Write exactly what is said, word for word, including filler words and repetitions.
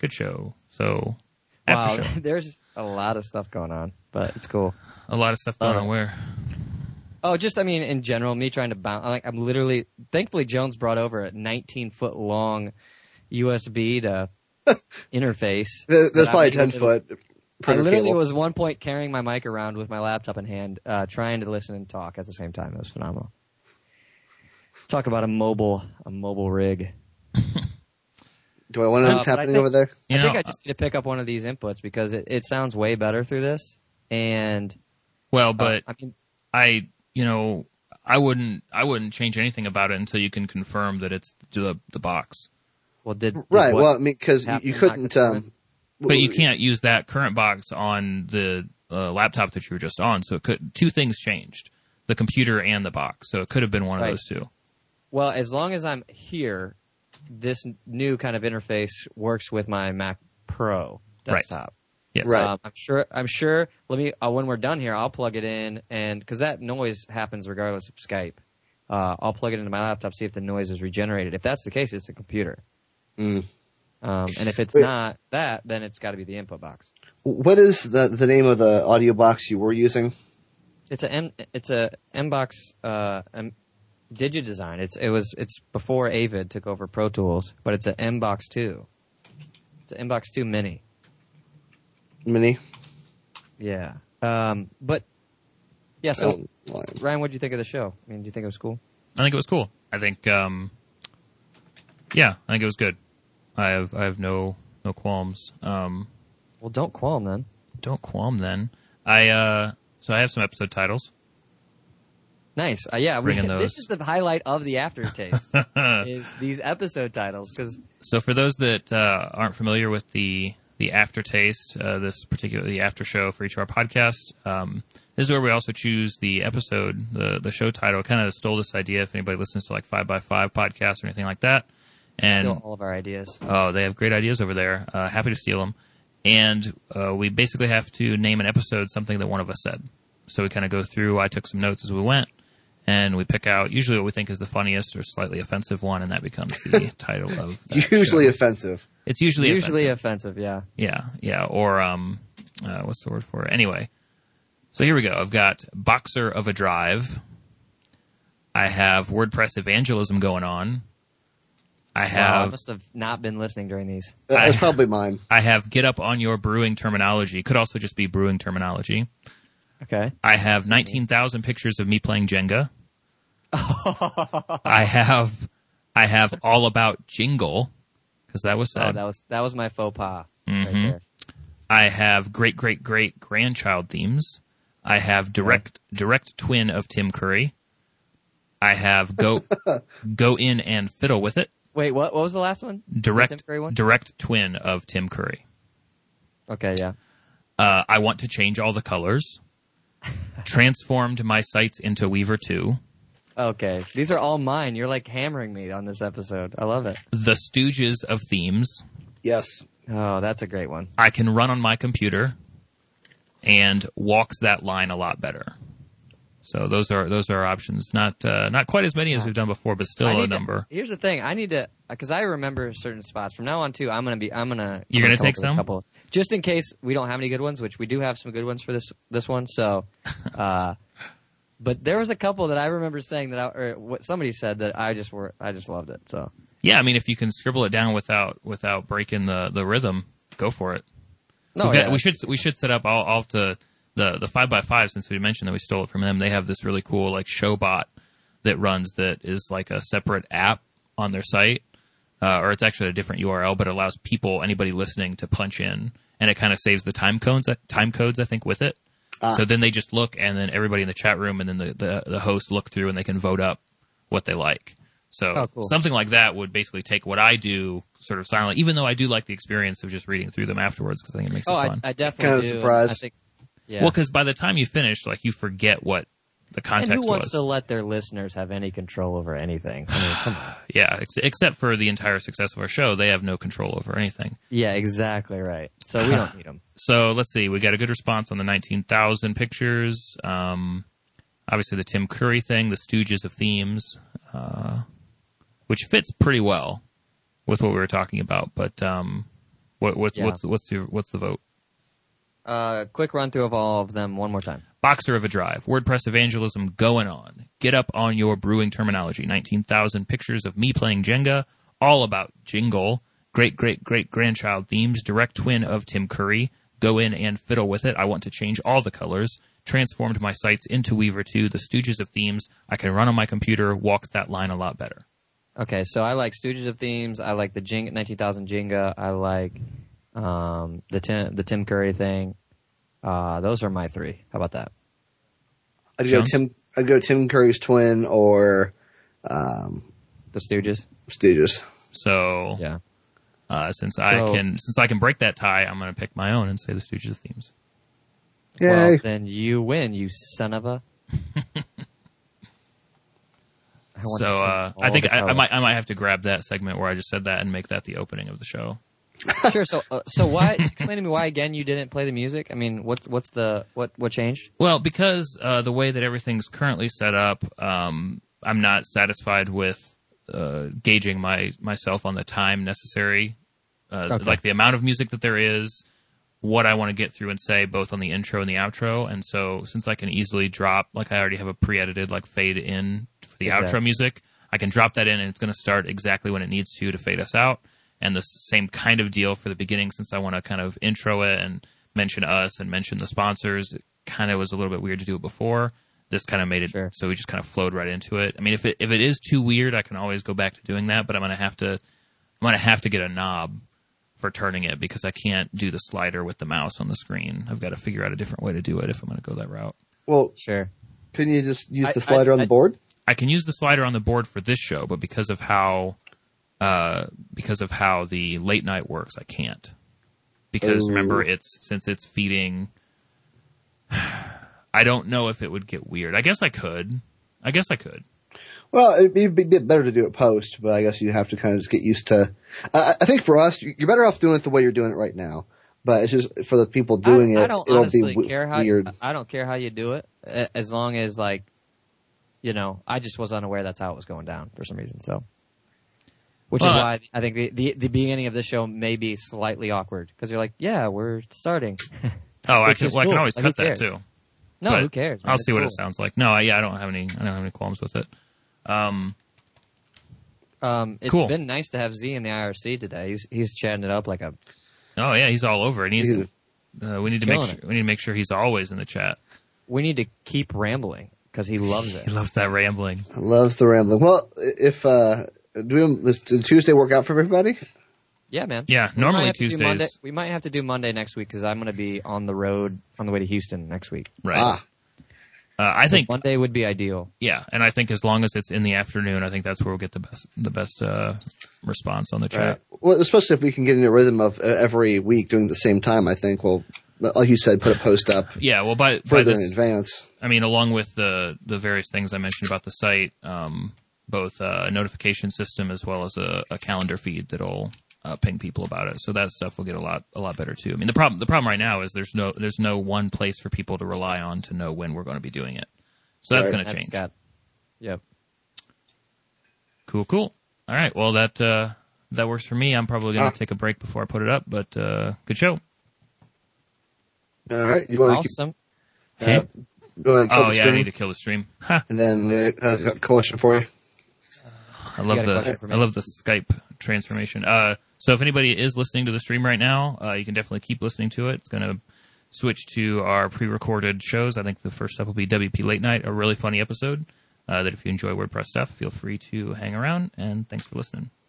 Shit Show. So, wow, after show. There's a lot of stuff going on, but it's cool. A lot of stuff going uh, on where? Oh, just, I mean, in general, me trying to bounce. Like, I'm literally, thankfully, Jones brought over a nineteen foot long U S B to interface. That's probably ten foot. I literally cable. was one point carrying my mic around with my laptop in hand, uh, trying to listen and talk at the same time. It was phenomenal. Talk about a mobile, a mobile rig. Do I want to know uh, what's happening think, over there? I you think know, I just need to pick up one of these inputs because it, it sounds way better through this. And well, but uh, I mean, I, you know, I wouldn't, I wouldn't change anything about it until you can confirm that it's the the box. Well, did, did right? Well, I mean, because you couldn't. Um, but you can't use that current box on the uh, laptop that you were just on. So it could two things changed: the computer and the box. So it could have been one right. of those two. Well, as long as I'm here, this new kind of interface works with my Mac Pro desktop. Right. Yes. Right. Um, I'm sure. I'm sure. Let me. Uh, when we're done here, I'll plug it in, and because that noise happens regardless of Skype, uh, I'll plug it into my laptop, see if the noise is regenerated. If that's the case, it's a computer. Mm. Um, and if it's Wait. not that, then it's got to be the input box. What is the the name of the audio box you were using? It's a M. It's a M box. Uh, M, DigiDesign. It's it was it's before Avid took over Pro Tools, but it's an M box two. It's an M box two Mini. Mini. Yeah. Um. But yeah. So oh, Ryan, what did you think of the show? I mean, do you think it was cool? I think it was cool. I think. Um. Yeah, I think it was good. I have I have no no qualms. Um. Well, don't qualm then. Don't qualm then. I uh. So I have some episode titles. Nice. Uh, yeah, we, those. This is the highlight of the aftertaste, is these episode titles. Cause so for those that uh, aren't familiar with the the aftertaste, uh, this particular the after show for each of our podcasts, um, this is where we also choose the episode, the the show title. Kind of stole this idea if anybody listens to like five by five podcasts or anything like that. And steal all of our ideas. Oh, they have great ideas over there. Uh, happy to steal them. And uh, we basically have to name an episode something that one of us said. So we kind of go through. I took some notes as we went. And we pick out usually what we think is the funniest or slightly offensive one, and that becomes the title of that Usually show. offensive. It's usually Usually offensive. offensive, yeah. Yeah, yeah. Or, um, uh, what's the word for it? Anyway. So here we go. I've got Boxer of a Drive. I have WordPress evangelism going on. I have... Wow, I must have not been listening during these. That's probably mine. I have Get Up on Your Brewing Terminology. Could also just be Brewing Terminology. Okay. I have nineteen thousand pictures of me playing Jenga. I have, I have All About Jingle, because that was said. Oh, that was that was my faux pas mm-hmm. right there. I have Great Great Great Grandchild themes. I have direct okay. direct twin of Tim Curry. I have go go in and fiddle with it. Wait, what? What was the last one? Direct the Tim Curry one? direct twin of Tim Curry. Okay, yeah. Uh, I want to change all the colors. Transformed my sites into Weaver two. Okay. These are all mine. You're like hammering me on this episode. I love it. The Stooges of Themes. Yes. Oh, that's a great one. I can run on my computer and walks that line a lot better. So those are those are our options. Not uh, not quite as many as we've done before, but still a number. To, here's the thing: I need to, because I remember certain spots. From now on, too, I'm gonna be. I'm gonna. You're I'm gonna, gonna take some, couple, just in case we don't have any good ones, which we do have some good ones for this this one. So, uh, but there was a couple that I remember saying that, I, or what somebody said that I just were. I just loved it. So. Yeah, I mean, if you can scribble it down without without breaking the, the rhythm, go for it. No, got, yeah. we should we should set up. I'll, I'll have to. The the five by five, since we mentioned that we stole it from them, they have this really cool like show bot that runs that is like a separate app on their site, uh, or it's actually a different U R L, but it allows people, anybody listening, to punch in, and it kind of saves the time codes, time codes I think with it. Ah. So then they just look, and then everybody in the chat room, and then the, the the hosts look through, and they can vote up what they like. So oh, cool. Something like that would basically take what I do sort of silently, even though I do like the experience of just reading through them afterwards because I think it makes oh, it fun. I, I definitely kind do. of surprised. I think, yeah. Well, because by the time you finish, like, you forget what the context was. And who wants was. to let their listeners have any control over anything? I mean, come on. Yeah, ex- except for the entire success of our show, they have no control over anything. Yeah, exactly right. So we don't need them. So let's see. We got a good response on the nineteen thousand pictures. Um, obviously, the Tim Curry thing, the Stooges of Themes, uh, which fits pretty well with what we were talking about. But um, What, what's Yeah. what's what's your what's the vote? Uh, quick run through of all of them one more time. Boxer of a Drive. WordPress evangelism going on. Get up on your brewing terminology. nineteen thousand pictures of me playing Jenga. All about Jingle. Great, great, great grandchild themes. Direct twin of Tim Curry. Go in and fiddle with it. I want to change all the colors. Transformed my sites into Weaver two. The Stooges of themes. I can run on my computer. Walks that line a lot better. Okay, so I like Stooges of themes. I like the Jing- nineteen thousand Jenga. I like um, the Tim the Tim Curry thing. Uh, those are my three. How about that? I'd go Jones? Tim. I'd go Tim Curry's twin or um, The Stooges. Stooges. So, Yeah. uh, since I So- can since I can break that tie, I'm going to pick my own and say the Stooges themes. Yay! Well, then you win, you son of a. I want So to change uh, all I think the I, I colors. might I might have to grab that segment where I just said that and make that the opening of the show. Sure. So, uh, so why? Explain to me why again you didn't play the music. I mean, what's what's the what what changed? Well, because uh, the way that everything's currently set up, um, I'm not satisfied with uh, gauging my myself on the time necessary, uh, Okay. like the amount of music that there is, what I want to get through and say, both on the intro and the outro. And so, since I can easily drop, like I already have a pre-edited like fade in for the Exactly. outro music, I can drop that in, and it's going to start exactly when it needs to to fade us out. And the same kind of deal for the beginning, since I want to kind of intro it and mention us and mention the sponsors. It kind of was a little bit weird to do it before. This kind of made it Sure. so we just kind of flowed right into it. I mean, if it if it is too weird, I can always go back to doing that. But I'm gonna have to I'm gonna have to get a knob for turning it because I can't do the slider with the mouse on the screen. I've got to figure out a different way to do it if I'm gonna go that route. Well, Sure. couldn't you just use I- the slider I- on I- the board? I can use the slider on the board for this show, but because of how uh, because of how the late night works, I can't. Because Ooh. remember, it's since it's feeding. I don't know if it would get weird. I guess I could. I guess I could. Well, it'd be, it'd be a bit better to do it post, but I guess you have to kind of just get used to. I, I think for us, you're better off doing it the way you're doing it right now. But it's just for the people doing I, it, I don't it'll honestly be w- care how weird. I don't care how you do it, a- as long as like, you know, I just was unaware that's how it was going down for some reason. So, which Well, is why I think the, the the beginning of this show may be slightly awkward because you're like, yeah, we're starting. Oh, I Which can. is Well, I can cool. always Like, cut who that cares? too. No, But who cares? man? I'll It's see what cool. it sounds like. No, yeah, I don't have any. I don't have any qualms with it. Um, Um, it's Cool. been nice to have Z in the I R C today. He's he's chatting it up like a. oh yeah, he's all over, and he's. He's- Uh, we need to make killing sure, it. we need to make sure he's always in the chat. We need to keep rambling because he loves it. He loves that rambling. Loves the rambling. Well, if uh, do we, does Tuesday work out for everybody? Yeah, man. Yeah, We normally might have to do Tuesdays- Monday- we might have to do Monday next week because I'm going to be on the road on the way to Houston next week. Right. Ah, Uh, I So think. Monday would be ideal. Yeah, and I think as long as it's in the afternoon, I think that's where we'll get the best the best uh, response on the chat. right. Well, especially if we can get in a rhythm of uh, every week doing it at the same time. I think. Well, like you said, put a post up Yeah, well, by, by further this, in advance. I mean, along with the the various things I mentioned about the site, um, both uh, a notification system as well as a, a calendar feed that'll uh, ping people about it. So that stuff will get a lot a lot better too. I mean, the problem the problem right now is there's no there's no one place for people to rely on to know when we're going to be doing it. So that's Right. going to That's change. got. Yep. Cool, cool. All right, well that uh, that works for me. I'm probably going to Ah. take a break before I put it up, but uh, good show. All right. You want to keep? Awesome. Uh, you want to kill Oh the yeah, I stream? need to kill the stream. Ha, And then uh, uh, got a question for you. I love got a question for the me? I love the Skype transformation. Uh, so if anybody is listening to the stream right now, uh, you can definitely keep listening to it. It's going to switch to our pre-recorded shows. I think the first up will be W P Late Night, a really funny episode. Uh, that if you enjoy WordPress stuff, feel free to hang around. And thanks for listening.